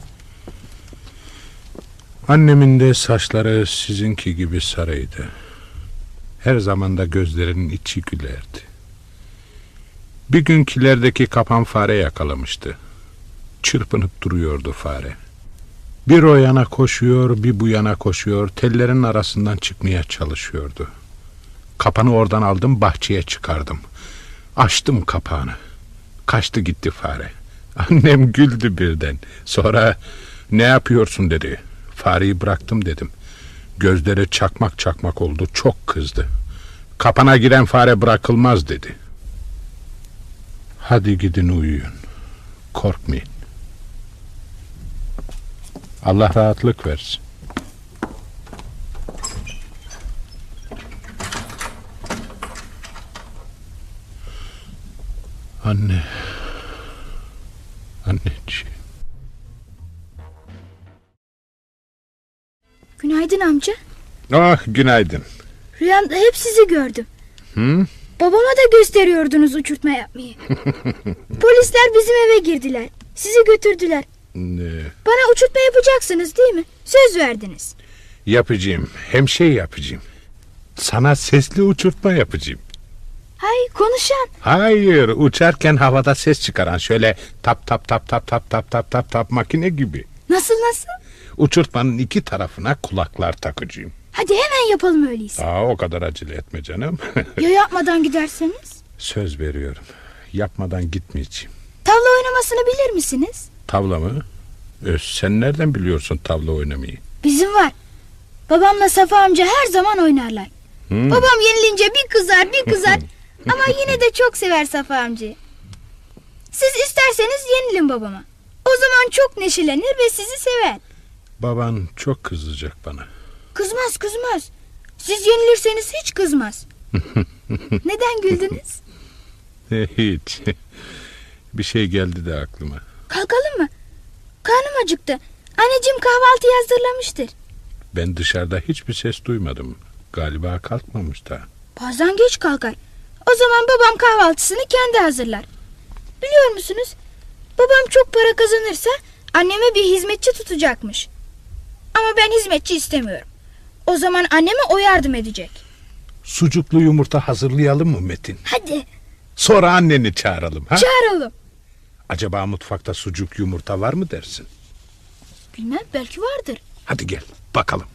Speaker 4: Annemin de saçları sizinki gibi sarıydı. Her zaman da gözlerinin içi gülerdi. Bir gün kilerdeki kapan fare yakalamıştı. Çırpınıp duruyordu fare. Bir o yana koşuyor, bir bu yana koşuyor, tellerin arasından çıkmaya çalışıyordu. Kapanı oradan aldım, bahçeye çıkardım. Açtım kapağını. Kaçtı gitti fare. Annem güldü birden. Sonra ne yapıyorsun dedi. Fareyi bıraktım dedim. Gözleri çakmak çakmak oldu, çok kızdı. Kapana giren fare bırakılmaz dedi. Hadi gidin uyuyun. Korkmayın. Allah rahatlık versin. Anne. Anneciğim.
Speaker 3: Günaydın amca.
Speaker 4: Ah, günaydın.
Speaker 3: Rüyamda hep sizi gördüm.
Speaker 4: Hı?
Speaker 3: Babama da gösteriyordunuz uçurtma yapmayı. Polisler bizim eve girdiler. Sizi götürdüler.
Speaker 4: Ne?
Speaker 3: Bana uçurtma yapacaksınız değil mi? Söz verdiniz.
Speaker 4: Yapacağım. Hem şey yapacağım. Sana sesli uçurtma yapacağım.
Speaker 3: Hay, konuşan.
Speaker 4: Hayır, uçarken havada ses çıkaran, şöyle tap tap tap tap tap tap tap tap tap makine gibi.
Speaker 3: Nasıl nasıl?
Speaker 4: Uçurtmanın iki tarafına kulaklar takacağım.
Speaker 3: Hadi hemen yapalım öyleyse.
Speaker 4: Aa, o kadar acele etme canım.
Speaker 3: Ya yapmadan giderseniz?
Speaker 4: Söz veriyorum. Yapmadan gitmeyeceğim.
Speaker 3: Tavla oynamasını bilir misiniz?
Speaker 4: Tavla mı? Ee, sen nereden biliyorsun tavla oynamayı?
Speaker 3: Bizim var. Babamla Safa amca her zaman oynarlar.
Speaker 4: Hmm.
Speaker 3: Babam yenilince bir kızar bir kızar. Ama yine de çok sever Safa amcayı. Siz isterseniz yenilin babama. O zaman çok neşelenir ve sizi sever.
Speaker 4: Baban çok kızacak bana.
Speaker 3: Kızmaz kızmaz. Siz yenilirseniz hiç kızmaz. Neden güldünüz?
Speaker 4: Hiç. Bir şey geldi de aklıma.
Speaker 3: Kalkalım mı? Karnım acıktı. Anneciğim kahvaltı hazırlamıştır.
Speaker 4: Ben dışarıda hiçbir ses duymadım. Galiba kalkmamış da.
Speaker 3: Bazen geç kalkar. O zaman babam kahvaltısını kendi hazırlar. Biliyor musunuz? Babam çok para kazanırsa anneme bir hizmetçi tutacakmış. Ama ben hizmetçi istemiyorum. O zaman anneme o yardım edecek.
Speaker 4: Sucuklu yumurta hazırlayalım mı Metin?
Speaker 3: Hadi
Speaker 4: Sonra anneni çağıralım. Ha?
Speaker 3: çağıralım.
Speaker 4: Acaba mutfakta sucuk yumurta var mı dersin?
Speaker 3: Bilmem, belki vardır.
Speaker 4: Hadi gel bakalım.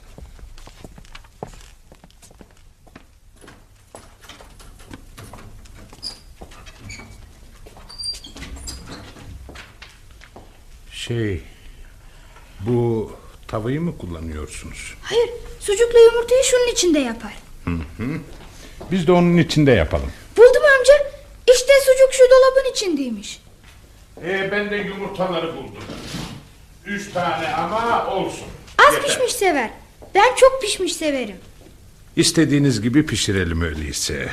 Speaker 4: Şey, bu tavayı mı kullanıyorsunuz?
Speaker 3: Hayır, sucuklu yumurtayı şunun içinde yapar.
Speaker 4: Biz de onun içinde yapalım.
Speaker 3: Buldum amca. İşte sucuk şu dolabın içindeymiş.
Speaker 4: Ee, ben de yumurtaları buldum. Üç tane ama olsun.
Speaker 3: Az
Speaker 4: Yeter.
Speaker 3: pişmiş sever. Ben çok pişmiş severim.
Speaker 4: İstediğiniz gibi pişirelim öyleyse.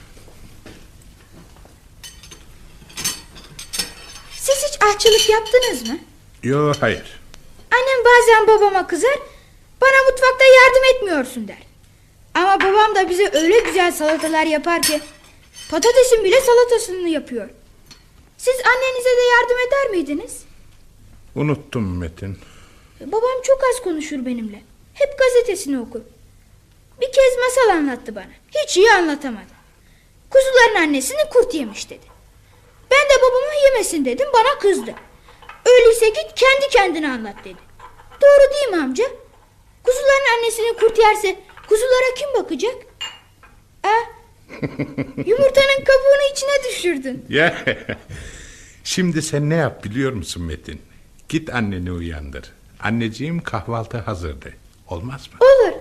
Speaker 3: Siz hiç aşçılık yaptınız mı?
Speaker 4: Yo, hayır.
Speaker 3: Annem bazen babama kızar, bana mutfakta yardım etmiyorsun der. Ama babam da bize öyle güzel salatalar yapar ki patatesin bile salatasını yapıyor. Siz annenize de yardım eder miydiniz?
Speaker 4: Unuttum Metin.
Speaker 3: Babam çok az konuşur benimle. Hep gazetesini okur. Bir kez masal anlattı bana. Hiç iyi anlatamadı. Kuzuların annesini kurt yemiş dedi. Ben de babama yemesin dedim, bana kızdı. Öyleyse git kendi kendine anlat dedi. Doğru değil mi amca? Kuzuların annesini kurt yerse kuzulara kim bakacak? Aa, yumurtanın kabuğunu içine düşürdün.
Speaker 4: Ya, şimdi sen ne yap biliyor musun Metin? Git anneni uyandır. Anneciğim kahvaltı hazırdı. Olmaz mı?
Speaker 3: Olur.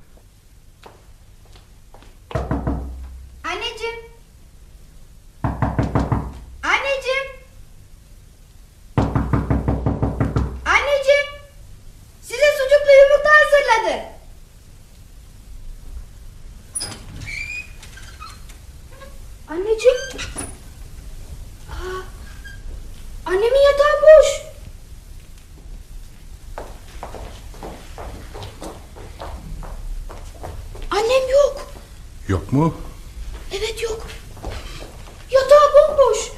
Speaker 3: Anneciğim. Anneciğim. Anneciğim. Size sucuklu yumurta hazırladı. Anneciğim. Aa, annemin yatağı boş. Annem yok.
Speaker 4: Yok mu?
Speaker 3: Evet yok. Yatağı bomboş.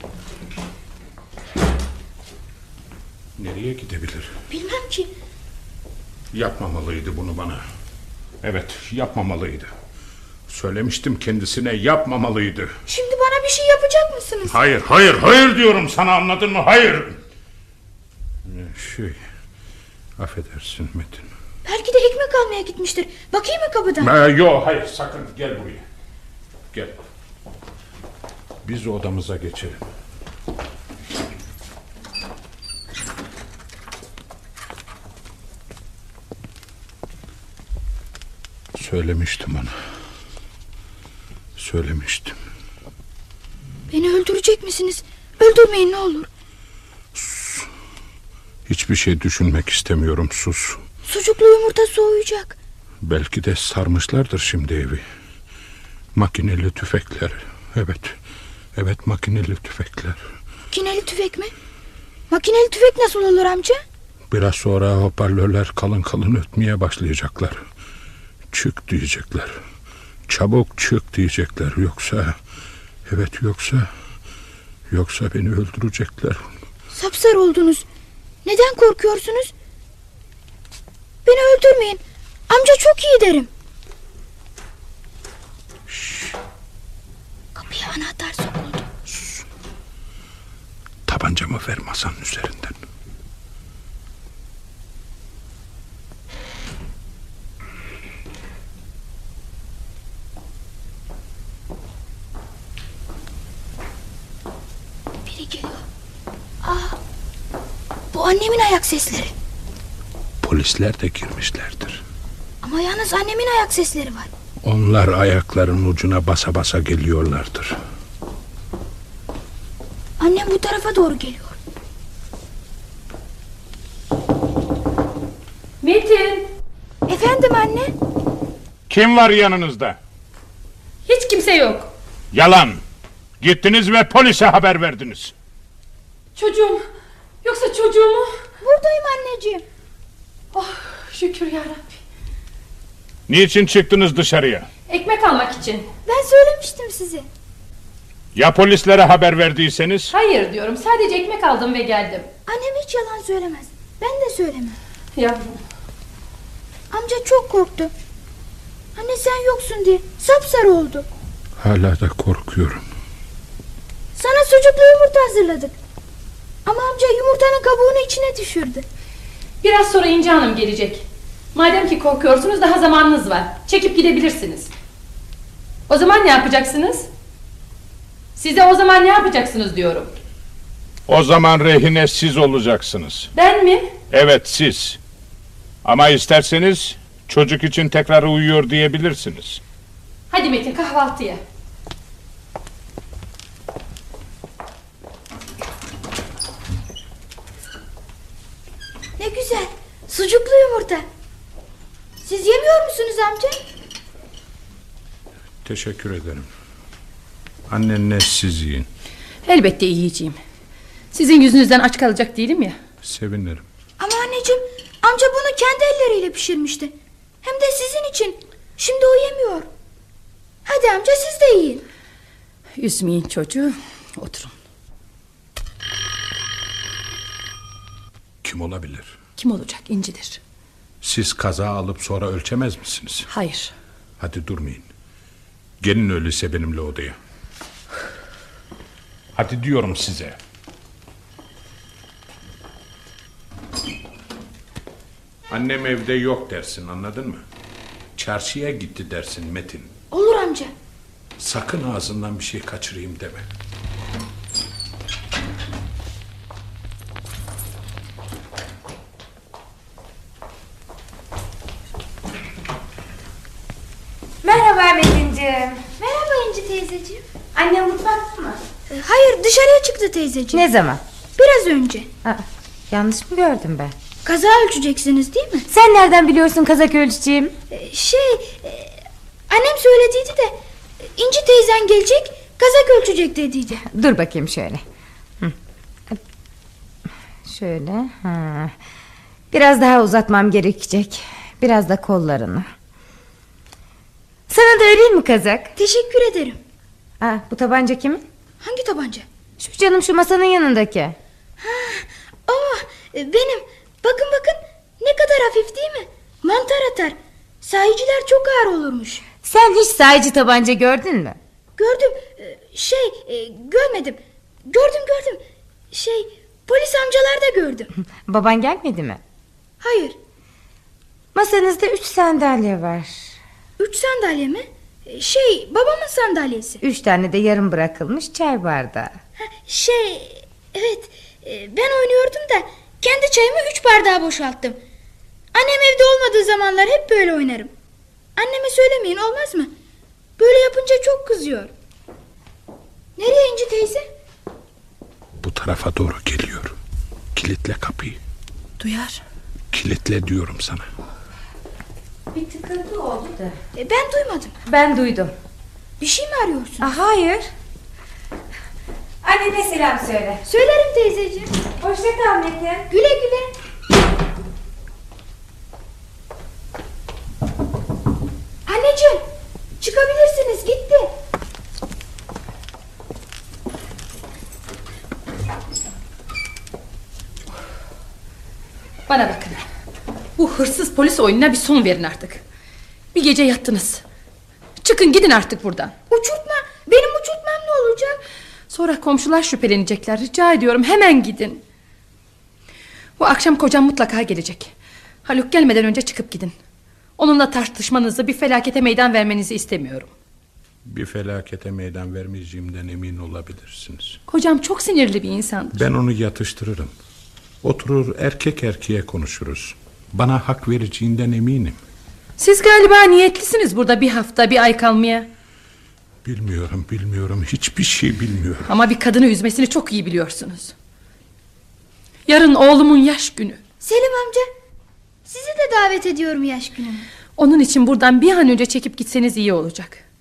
Speaker 4: Nereye gidebilir?
Speaker 3: Bilmem ki.
Speaker 4: Yapmamalıydı bunu bana. Evet, yapmamalıydı. Söylemiştim kendisine, yapmamalıydı.
Speaker 3: Şimdi bana bir şey yapacak mısınız?
Speaker 4: Hayır, hayır, hayır diyorum sana, anladın mı? Hayır. Şey, affedersin Metin.
Speaker 3: Belki de ekmek almaya gitmiştir. Bakayım mı kapıdan?
Speaker 4: Ee, yok, hayır, sakın gel buraya. Gel. Biz odamıza geçelim. Söylemiştim ona. Söylemiştim.
Speaker 3: Beni öldürecek misiniz? Öldürmeyin ne olur.
Speaker 4: Hiçbir şey düşünmek istemiyorum, sus.
Speaker 3: Sucuklu yumurta soğuyacak.
Speaker 4: Belki de sarmışlardır şimdi evi. Makineli tüfekler. Evet. Evet, makineli tüfekler.
Speaker 3: Makineli tüfek mi? Makineli tüfek nasıl olur amca?
Speaker 4: Biraz sonra hoparlörler kalın kalın ötmeye başlayacaklar. Çık diyecekler. Çabuk çık diyecekler. Yoksa... Evet, yoksa... Yoksa beni öldürecekler.
Speaker 3: Sapsarı oldunuz. Neden korkuyorsunuz? Beni öldürmeyin. Amca çok iyi derim.
Speaker 4: Şşş,
Speaker 3: Kapıya anahtar sokuldu.
Speaker 4: tabancamı ver masanın üzerinden.
Speaker 3: Biri geliyor. Aa, bu annemin ayak sesleri.
Speaker 4: Polisler de girmişlerdir.
Speaker 3: Ama yalnız annemin ayak sesleri var.
Speaker 4: Onlar ayakların ucuna basa basa geliyorlardır.
Speaker 3: Annem bu tarafa doğru geliyor.
Speaker 2: Metin.
Speaker 3: Efendim anne?
Speaker 4: Kim var yanınızda?
Speaker 2: Hiç kimse yok.
Speaker 4: Yalan. Gittiniz ve polise haber verdiniz.
Speaker 2: Çocuğum. Yoksa çocuğumu?
Speaker 3: Buradayım anneciğim.
Speaker 2: Oh, şükür yarabbim.
Speaker 4: Niçin çıktınız dışarıya?
Speaker 2: Ekmek almak için.
Speaker 3: Ben söylemiştim size.
Speaker 4: Ya polislere haber verdiyseniz?
Speaker 2: Hayır diyorum, sadece ekmek aldım ve geldim.
Speaker 3: Annem hiç yalan söylemez. Ben de söylemem.
Speaker 2: Yavrum.
Speaker 3: Amca çok korktu. Anne sen yoksun diye sapsarı oldu.
Speaker 4: Hala da korkuyorum.
Speaker 3: Sana sucuklu yumurta hazırladık. Ama amca yumurtanın kabuğunu içine düşürdü.
Speaker 2: Biraz sonra İnci Hanım gelecek. Madem ki korkuyorsunuz, daha zamanınız var. Çekip gidebilirsiniz. O zaman ne yapacaksınız? Size o zaman ne yapacaksınız diyorum.
Speaker 4: O zaman rehine siz olacaksınız.
Speaker 2: Ben mi?
Speaker 4: Evet, siz. Ama isterseniz çocuk için tekrar uyuyor diyebilirsiniz.
Speaker 2: Hadi Metin, kahvaltıya.
Speaker 3: Ne güzel. Sucuklu yumurta. Siz yemiyor musunuz amca?
Speaker 4: Teşekkür ederim. Annenle siz yiyin.
Speaker 2: Elbette yiyeceğim. Sizin yüzünüzden aç kalacak değilim ya.
Speaker 4: Sevinirim.
Speaker 3: Ama anneciğim, amca bunu kendi elleriyle pişirmişti. Hem de sizin için. Şimdi o yemiyor. Hadi amca siz de yiyin.
Speaker 2: Üzmeyin çocuğu. Oturun.
Speaker 4: Kim olabilir?
Speaker 2: Kim olacak? İncidir.
Speaker 4: Siz kaza alıp sonra ölçemez misiniz?
Speaker 2: Hayır.
Speaker 4: Hadi durmayın. Gelin öyleyse benimle odaya. Hadi diyorum size. Annem evde yok dersin, anladın mı? Çarşıya gitti dersin Metin.
Speaker 3: Olur amca.
Speaker 4: Sakın ağzından bir şey kaçırayım deme.
Speaker 5: Merhaba Metinciğim.
Speaker 3: Merhaba İnci teyzeciğim.
Speaker 5: Annem mutfakta mı?
Speaker 3: Ee, Hayır, dışarıya çıktı teyzeciğim.
Speaker 5: Ne zaman?
Speaker 3: Biraz önce.
Speaker 5: Aa, yanlış mı gördüm ben?
Speaker 3: Kaza ölçeceksiniz değil mi?
Speaker 5: Sen nereden biliyorsun kazak ölçeceğim?
Speaker 3: Ee, Şey e, annem söylediydi de e, İnci teyzen gelecek, kazak ölçecek dediydi.
Speaker 5: Dur bakayım şöyle. Hı. Şöyle. Ha. Biraz daha uzatmam gerekecek. Biraz da kollarını. Sana da öreyim mi kazak?
Speaker 3: Teşekkür ederim.
Speaker 5: Aa, bu tabanca kimin?
Speaker 3: Hangi tabanca?
Speaker 5: Şu canım, şu masanın yanındaki.
Speaker 3: Aa, e, benim. Bakın bakın, ne kadar hafif değil mi? Mantar atar. Sahiciler çok ağır olurmuş.
Speaker 5: Sen hiç sahici tabanca gördün mü?
Speaker 3: Gördüm. e, Şey e, görmedim. Gördüm gördüm. Şey polis amcalar da gördüm.
Speaker 5: Baban gelmedi mi?
Speaker 3: Hayır.
Speaker 5: Masanızda üç sandalye var.
Speaker 3: Üç sandalye mi? E, Şey babamın sandalyesi.
Speaker 5: Üç tane de yarım bırakılmış çay bardağı.
Speaker 3: Ha, Şey evet e, ben oynuyordum da kendi çayımı üç bardağa boşalttım. Annem evde olmadığı zamanlar hep böyle oynarım. Anneme söylemeyin, olmaz mı? Böyle yapınca çok kızıyor. Nereye İnci teyze?
Speaker 4: Bu tarafa doğru geliyor. Kilitle kapıyı.
Speaker 2: Duyar.
Speaker 4: Kilitle diyorum sana.
Speaker 5: Bir tıkıntı oldu da.
Speaker 3: E, ben duymadım.
Speaker 5: Ben duydum.
Speaker 3: Bir şey mi arıyorsun?
Speaker 5: Aa, hayır. Annene selam söyle.
Speaker 3: Söylerim teyzeciğim.
Speaker 5: Hoşça kal Metin.
Speaker 3: Güle güle. Anneciğim, çıkabilirsiniz, gitti.
Speaker 2: Bana bakın. Bu hırsız polis oyununa bir son verin artık. Bir gece yattınız. Çıkın gidin artık buradan.
Speaker 3: Uçurtma, benim uçurtmam ne olacak?
Speaker 2: Sonra komşular şüphelenecekler. Rica ediyorum, hemen gidin. Bu akşam kocam mutlaka gelecek. Haluk gelmeden önce çıkıp gidin. Onunla tartışmanızı, bir felakete meydan vermenizi istemiyorum.
Speaker 4: Bir felakete meydan vermeyeceğimden emin olabilirsiniz.
Speaker 2: Kocam çok sinirli bir insandır.
Speaker 4: Ben onu yatıştırırım. Oturur erkek erkeğe konuşuruz. Bana hak vereceğinden eminim.
Speaker 2: Siz galiba niyetlisiniz burada bir hafta, bir ay kalmaya.
Speaker 4: Bilmiyorum, bilmiyorum. Hiçbir şey bilmiyorum.
Speaker 2: Ama bir kadını üzmesini çok iyi biliyorsunuz. Yarın oğlumun yaş günü.
Speaker 3: Selim amca, sizi de davet ediyorum yaş günüme.
Speaker 2: Onun için buradan bir an önce çekip gitseniz iyi olacak.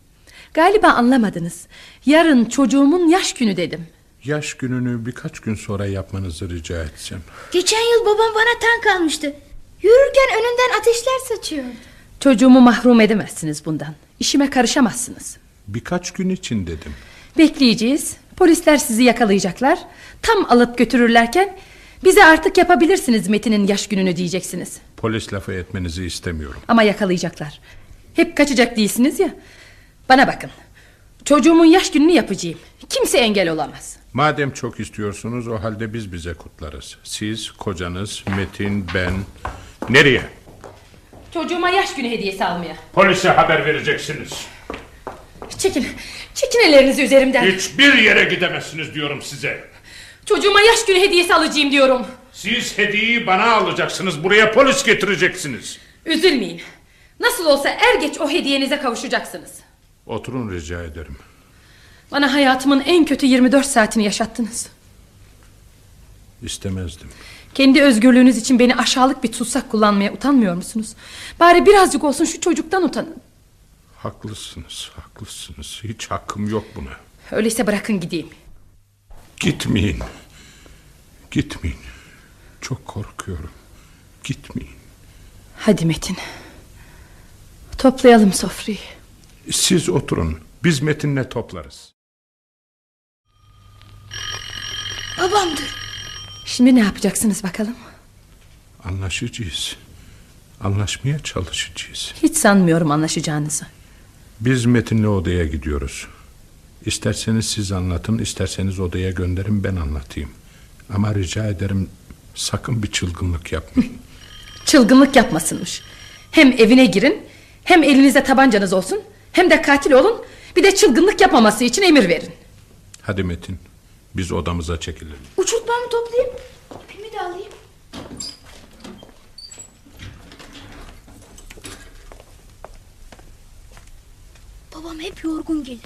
Speaker 2: Galiba anlamadınız. Yarın çocuğumun yaş günü dedim.
Speaker 4: Yaş gününü birkaç gün sonra yapmanızı rica etsem.
Speaker 3: Geçen yıl babam bana tank almıştı. Yürürken önünden ateşler saçıyordu.
Speaker 2: Çocuğumu mahrum edemezsiniz bundan. İşime karışamazsınız.
Speaker 4: Birkaç gün için dedim.
Speaker 2: Bekleyeceğiz. Polisler sizi yakalayacaklar. Tam alıp götürürlerken bize artık yapabilirsiniz Metin'in yaş gününü diyeceksiniz.
Speaker 4: Polis lafı etmenizi istemiyorum.
Speaker 2: Ama yakalayacaklar. Hep kaçacak değilsiniz ya. Bana bakın. Çocuğumun yaş gününü yapacağım. Kimse engel olamaz.
Speaker 4: Madem çok istiyorsunuz, o halde biz bize kutlarız. Siz, kocanız, Metin, ben. Nereye?
Speaker 2: Çocuğuma yaş günü hediyesi almaya.
Speaker 4: Polise haber vereceksiniz.
Speaker 2: Çekin. Çekin ellerinizi üzerimden.
Speaker 4: Hiçbir yere gidemezsiniz diyorum size.
Speaker 2: Çocuğuma yaş günü hediyesi alacağım diyorum.
Speaker 4: Siz hediyeyi bana alacaksınız. Buraya polis getireceksiniz.
Speaker 2: Üzülmeyin. Nasıl olsa er geç o hediyenize kavuşacaksınız.
Speaker 4: Oturun rica ederim.
Speaker 2: Bana hayatımın en kötü yirmi dört saatini yaşattınız.
Speaker 4: İstemezdim.
Speaker 2: Kendi özgürlüğünüz için beni aşağılık bir tutsak kullanmaya utanmıyor musunuz? Bari birazcık olsun şu çocuktan utanın.
Speaker 4: Haklısınız, haklısınız. Hiç hakkım yok buna.
Speaker 2: Öyleyse bırakın gideyim.
Speaker 4: Gitmeyin. Gitmeyin. Çok korkuyorum. Gitmeyin.
Speaker 2: Hadi Metin. Toplayalım sofrayı.
Speaker 4: Siz oturun. Biz Metin'le toplarız.
Speaker 3: Babamdır.
Speaker 2: Şimdi ne yapacaksınız bakalım?
Speaker 4: Anlaşacağız. Anlaşmaya çalışacağız.
Speaker 2: Hiç sanmıyorum anlaşacağınızı.
Speaker 4: Biz Metin'le odaya gidiyoruz. İsterseniz siz anlatın, isterseniz odaya gönderin, ben anlatayım. Ama rica ederim, sakın bir çılgınlık yapmayın.
Speaker 2: Çılgınlık yapmasınmış. Hem evine girin, hem elinizde tabancanız olsun, hem de katil olun, bir de çılgınlık yapmaması için emir verin.
Speaker 4: Hadi Metin, biz odamıza çekilelim.
Speaker 3: Uçurtmamı toplayayım. İpimi de alayım. Babam hep yorgun gelir.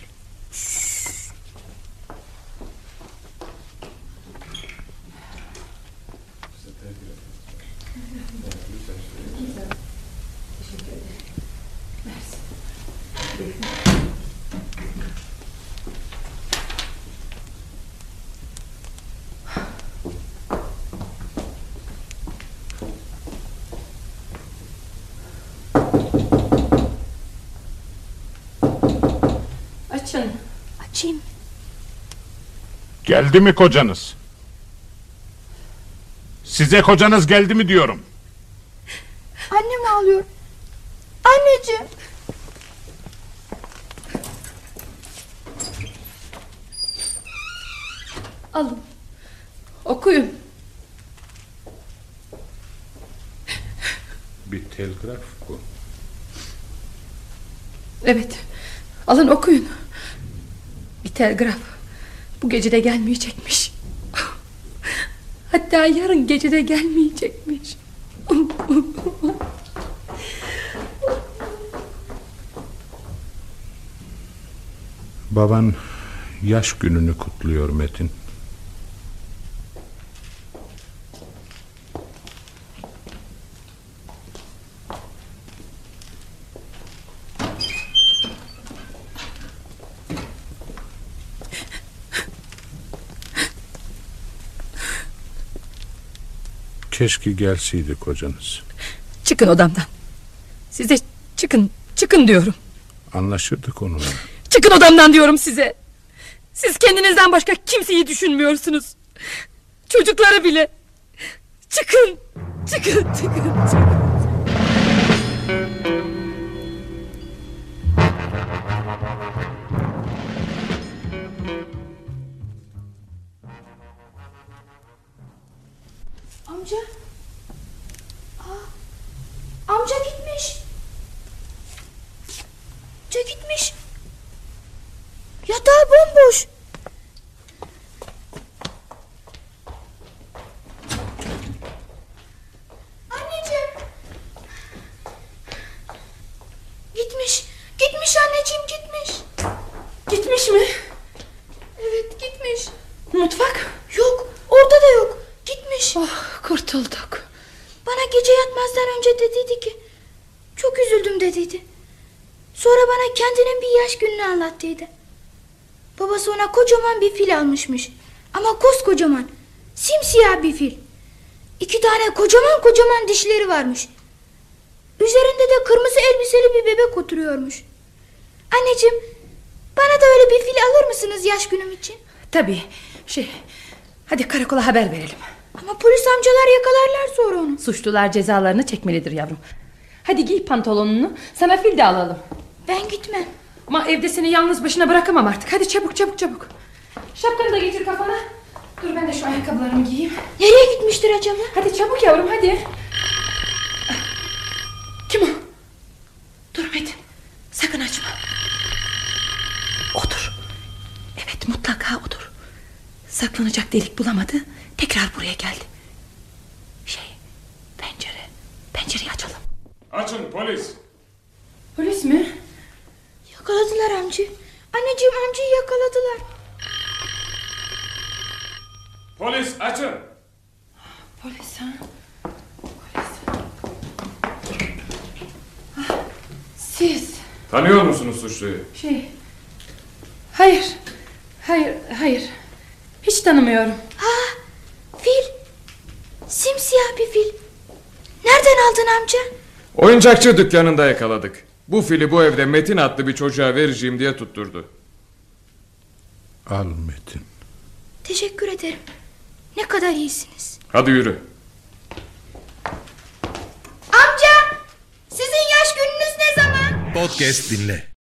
Speaker 2: Açın.
Speaker 3: Açayım.
Speaker 4: Geldi mi kocanız? Size kocanız geldi mi diyorum.
Speaker 3: Annem ağlıyor. Anneciğim.
Speaker 2: Alın. Okuyun.
Speaker 4: Bir telgraf bu.
Speaker 2: Evet. Alın okuyun. Bir telgraf. Bu gece de gelmeyecekmiş. Hatta yarın gece de gelmeyecekmiş.
Speaker 4: Baban yaş gününü kutluyor Metin. Keşke gelseydi kocanız.
Speaker 2: Çıkın odamdan. Size çıkın, çıkın diyorum.
Speaker 4: Anlaşırdık onunla.
Speaker 2: Çıkın odamdan diyorum size. Siz kendinizden başka kimseyi düşünmüyorsunuz. Çocukları bile. Çıkın, çıkın, çıkın, çıkın.
Speaker 3: Amca. Aa, amca gitmiş. Amca gitmiş. Yatağı bomboş. Anneciğim. Gitmiş. Gitmiş anneciğim gitmiş.
Speaker 2: Gitmiş mi?
Speaker 3: Evet gitmiş.
Speaker 2: Mutfak?
Speaker 3: Yok orada da yok. Gitmiş.
Speaker 2: Oh, kurtulduk.
Speaker 3: Bana gece yatmazdan önce dediydi ki çok üzüldüm dediydi. Sonra bana kendinin bir yaş gününü anlattıydı. Babası ona kocaman bir fil almışmış. Ama koskocaman, simsiyah bir fil. İki tane kocaman kocaman dişleri varmış. Üzerinde de kırmızı elbiseli bir bebek oturuyormuş. Anneciğim, bana da öyle bir fil alır mısınız yaş günüm için?
Speaker 2: Tabii. Şey, hadi karakola haber verelim.
Speaker 3: Ama polis amcalar yakalarlar sonra onu.
Speaker 2: Suçlular cezalarını çekmelidir yavrum. Hadi giy pantolonunu, sana fil de alalım.
Speaker 3: Ben gitmem.
Speaker 2: Ama evde seni yalnız başına bırakamam artık. Hadi çabuk çabuk çabuk. Şapkanı da getir kafana. Dur ben de şu ayakkabılarımı giyeyim.
Speaker 3: Nereye gitmiştir acaba?
Speaker 2: Hadi çabuk yavrum hadi. Kim o? Dur Metin. Sakın açma. Odur. Evet mutlaka odur. Saklanacak delik bulamadı. Tekrar buraya geldi. Şey, pencere. Pencereyi açalım.
Speaker 4: Açın polis.
Speaker 2: Polis mi?
Speaker 3: Yakaladılar amca. Anneciğim, amcayı yakaladılar.
Speaker 4: Polis açın.
Speaker 2: Polis ha? Polis. Ah, siz.
Speaker 4: Tanıyor musunuz suçluyu?
Speaker 2: Şey. Hayır. Hayır, hayır. Hiç tanımıyorum.
Speaker 3: Ha, fil. Simsiyah bir fil. Nereden aldın amca?
Speaker 6: Oyuncakçı dükkanında yakaladık. Bu fili bu evde Metin adlı bir çocuğa vereceğim diye tutturdu.
Speaker 4: Al Metin.
Speaker 3: Teşekkür ederim. Ne kadar iyisiniz.
Speaker 6: Hadi yürü.
Speaker 3: Amca, sizin yaş gününüz ne zaman?
Speaker 7: Podcast dinle.